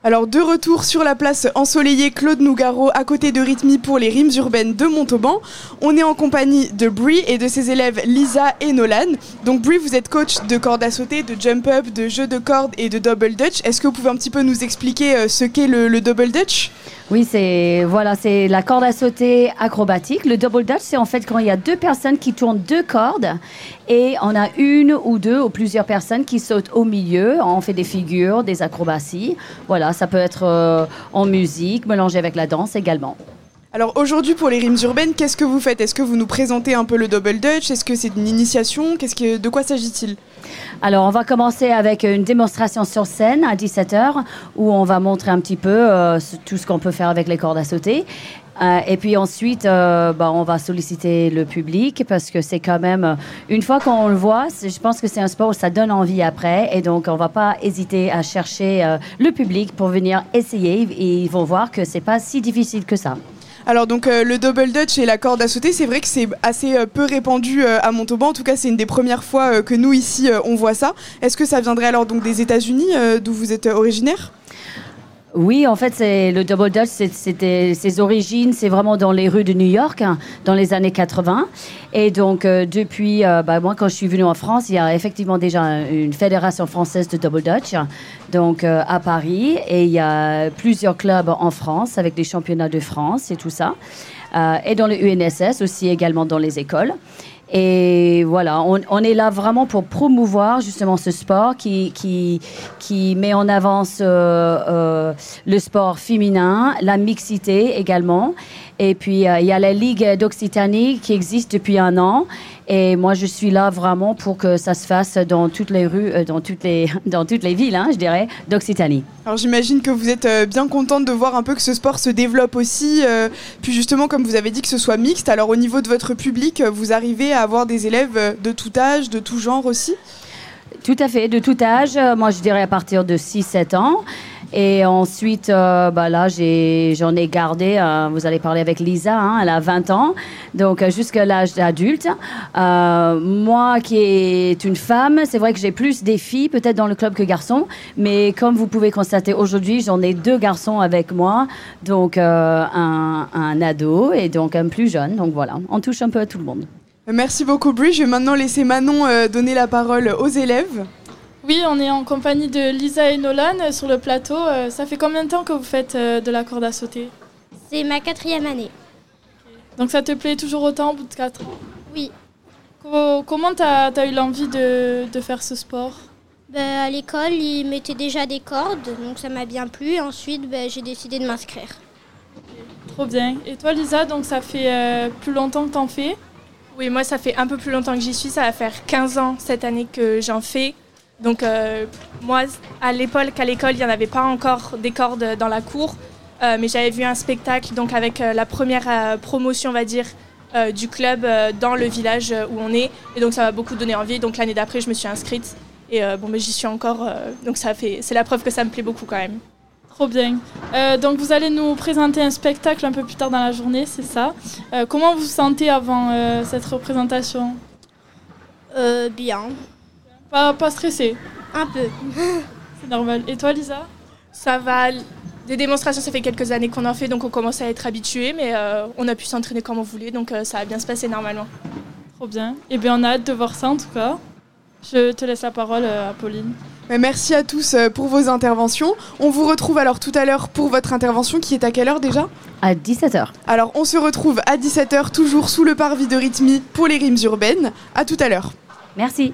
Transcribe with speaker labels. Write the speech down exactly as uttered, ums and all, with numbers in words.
Speaker 1: Alors de retour sur la place ensoleillée Claude Nougaro à côté de Rythmi pour les rimes urbaines de Montauban. On est en compagnie de Brie et de ses élèves Lisa et Nolan. Donc Brie, vous êtes coach de corde à sauter, de jump-up, de jeu de corde et de double dutch. Est-ce que vous pouvez un petit peu nous expliquer ce qu'est le, le double dutch ?
Speaker 2: Oui, c'est voilà, c'est la corde à sauter acrobatique. Le double dutch, c'est en fait quand il y a deux personnes qui tournent deux cordes et on a une ou deux ou plusieurs personnes qui sautent au milieu. On fait des figures, des acrobaties. Voilà, ça peut être euh, en musique, mélangé avec la danse également.
Speaker 1: Alors aujourd'hui pour les rimes urbaines, qu'est-ce que vous faites ? Est-ce que vous nous présentez un peu le double dutch ? Est-ce que c'est une initiation ? Qu'est-ce que, de quoi s'agit-il ?
Speaker 2: Alors, on va commencer avec une démonstration sur scène à dix-sept heures où on va montrer un petit peu euh, tout ce qu'on peut faire avec les cordes à sauter. Euh, et puis ensuite, euh, bah, on va solliciter le public parce que c'est quand même, une fois qu'on le voit, je pense que c'est un sport où ça donne envie après. Et donc, on ne va pas hésiter à chercher euh, le public pour venir essayer et ils vont voir que ce n'est pas si difficile que ça.
Speaker 1: Alors donc euh, le double dutch et la corde à sauter, c'est vrai que c'est assez euh, peu répandu euh, à Montauban. En tout cas, c'est une des premières fois euh, que nous ici euh, on voit ça. Est-ce que ça viendrait alors donc des États-Unis, euh, d'où vous êtes euh, originaire ?
Speaker 2: Oui, en fait, c'est, le double dutch, c'est, c'était, ses origines, c'est vraiment dans les rues de New York, hein, dans les années quatre-vingts. Et donc, euh, depuis, euh, bah, moi, quand je suis venue en France, il y a effectivement déjà une fédération française de double dutch, donc euh, à Paris. Et il y a plusieurs clubs en France avec des championnats de France et tout ça. Euh, et dans le U N S S aussi, également dans les écoles. Et voilà, on, on est là vraiment pour promouvoir justement ce sport qui, qui, qui met en avant euh, euh, le sport féminin, la mixité également. Et puis, euh, il y a la Ligue d'Occitanie qui existe depuis un an. Et moi, je suis là vraiment pour que ça se fasse dans toutes les rues, euh, dans, toutes les, dans toutes les villes, hein, je dirais, d'Occitanie.
Speaker 1: Alors, j'imagine que vous êtes euh, bien contente de voir un peu que ce sport se développe aussi. Euh, puis justement, comme vous avez dit, que ce soit mixte. Alors, au niveau de votre public, vous arrivez à avoir des élèves de tout âge, de tout genre aussi ?
Speaker 2: Tout à fait, de tout âge. Moi, je dirais à partir de six sept ans. Et ensuite, euh, bah là, j'ai, j'en ai gardé, euh, vous allez parler avec Lisa, hein, elle a vingt ans, donc euh, jusqu'à l'âge adulte. Euh, moi, qui est une femme, c'est vrai que j'ai plus des filles, peut-être dans le club que garçons, mais comme vous pouvez constater aujourd'hui, j'en ai deux garçons avec moi, donc euh, un, un ado et donc un plus jeune, donc voilà, on touche un peu à tout le monde.
Speaker 1: Merci beaucoup, Brie. Je vais maintenant laisser Manon euh, donner la parole aux élèves.
Speaker 3: Oui, on est en compagnie de Lisa et Nolan sur le plateau. Euh, ça fait combien de temps que vous faites euh, de la corde à sauter ?
Speaker 4: C'est ma quatrième année.
Speaker 3: Donc ça te plaît toujours autant au bout de quatre ans ?
Speaker 4: Oui.
Speaker 3: Co- comment tu as eu l'envie de, de faire ce sport ?
Speaker 4: Ben, à l'école, ils mettaient déjà des cordes, donc ça m'a bien plu. Ensuite, ben, j'ai décidé de m'inscrire.
Speaker 3: Trop bien. Et toi, Lisa, donc ça fait euh, plus longtemps que tu en fais ?
Speaker 5: Oui, moi, ça fait un peu plus longtemps que j'y suis. Ça va faire quinze ans cette année que j'en fais. Donc euh, moi, à l'époque, à l'école, il n'y en avait pas encore des cordes dans la cour. Euh, mais j'avais vu un spectacle donc avec euh, la première euh, promotion, on va dire, euh, du club euh, dans le village où on est. Et donc ça m'a beaucoup donné envie. Donc l'année d'après, je me suis inscrite. Et euh, bon, mais j'y suis encore. Euh, donc ça fait, c'est la preuve que ça me plaît beaucoup quand même.
Speaker 3: Trop bien. Euh, donc vous allez nous présenter un spectacle un peu plus tard dans la journée, c'est ça. Euh, comment vous vous sentez avant euh, cette représentation ?
Speaker 4: Euh, bien.
Speaker 3: Pas, pas stressé ?
Speaker 4: Un peu.
Speaker 3: C'est normal. Et toi, Lisa ?
Speaker 5: Ça va. Des démonstrations, ça fait quelques années qu'on en fait, donc on commence à être habitué, mais euh, on a pu s'entraîner comme on voulait, donc euh, ça va bien se passer normalement.
Speaker 3: Trop bien. Eh bien, on a hâte de voir ça en tout cas. Je te laisse la parole à Pauline.
Speaker 1: Merci à tous pour vos interventions. On vous retrouve alors tout à l'heure pour votre intervention qui est à quelle heure déjà ?
Speaker 2: À dix-sept heures.
Speaker 1: Alors on se retrouve à dix-sept heures toujours sous le parvis de Rythmi pour les rimes urbaines. À tout à l'heure.
Speaker 2: Merci.